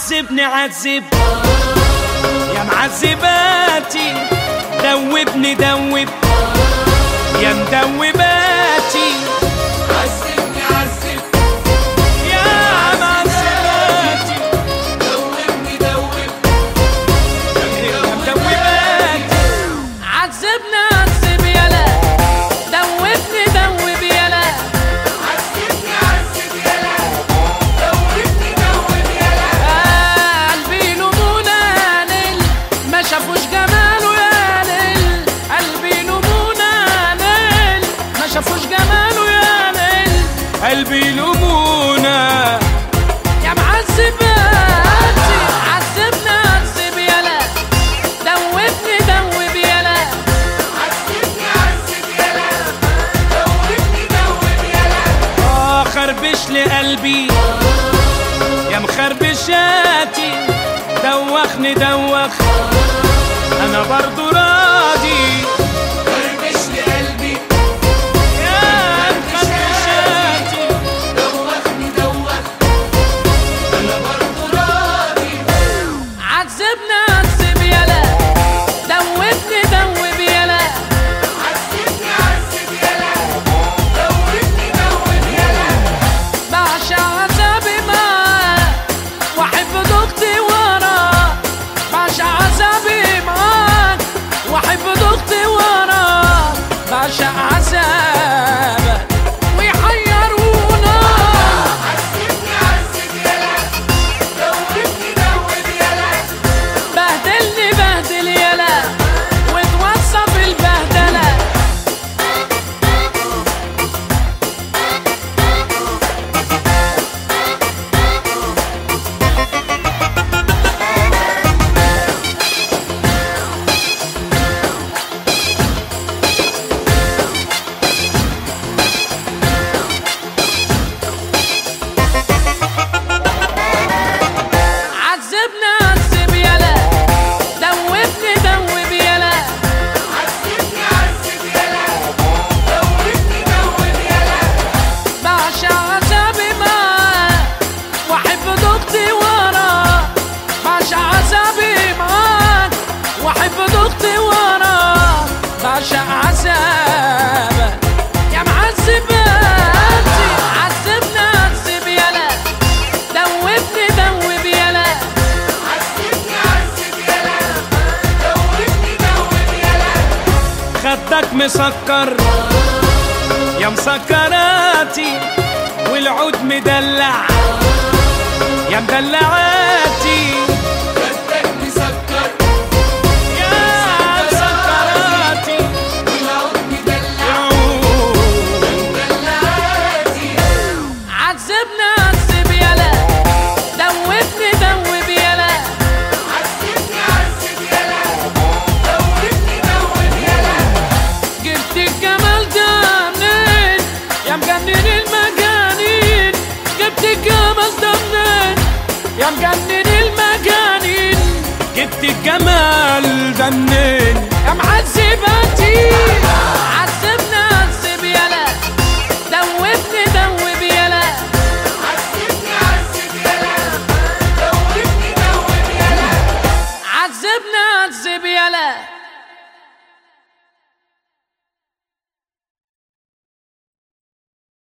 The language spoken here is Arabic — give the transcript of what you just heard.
عذبني عذب يا معذباتي، دوبني دوب يا مدوباتي. عذبني عذب يا معذباتي، دوبني دوب يا مدوباتي. عذبني عذب يلا، دوبني دوب يلا. عذبني عذب يلا، دوبني دوب يلا. قلبي لمونة نيل ما شافوش جماله يا نيل، قلبي لمونة نيل ما شافوش جماله يا نيل. قلبي لمونة يا معذباتي، عذبني عذب يلا، دوبني دوب يلا. عذبني عذب يلا، دوبني دوب يلا. خربش لي قلبي يا مخربشاتي، دوخني دوخ انا برضو راضي. خربش لي قلبي يا مخربشاتي، دوخني دوخ انا برضو راضي. عذبني عذب يلا، دوبني دوب يلا. عذبني عذب يلا، دوبني دوب يلا. بعشق عذابي معاه واحب ضغطي وراه، بعشق عذابي معاك واحب ضغطي وراه. بعشق عذابك ويحيرونا. عذبني عذب يلا، دوبني دوب يلا. بهدلني بهدل يلا، وتوصف البهدلة. عذبني عذب يلا، دوبني دوب يلا. عذبني عذب يلا، دوبني دوب يلا. بعشق عذابي معاه واحب ضغطي وراه، بعشق عذابي معاك واحب ضغطي وراه. بعشق عذابك يا معذباتي، عذبني عذب يلا، دوبني دوب يلا. عذبني عذب يلا، دوبني دوب يلا. خدك مسكر يا مسكراتي، والعود مدلع يا مدلعاتي. خدك مسكر يا مسكراتي، والعود مدلع دلعاتي. عذبني عذب يلا، دوبني دوب يلا. عذبني عذب يلا، دوبني دوب يلا. جبت الجمال ده منين يا مجنن المجانين، جبت الجمال ده منين يا مجنن المجانين. جبت الجمال ده منين يا معذباتي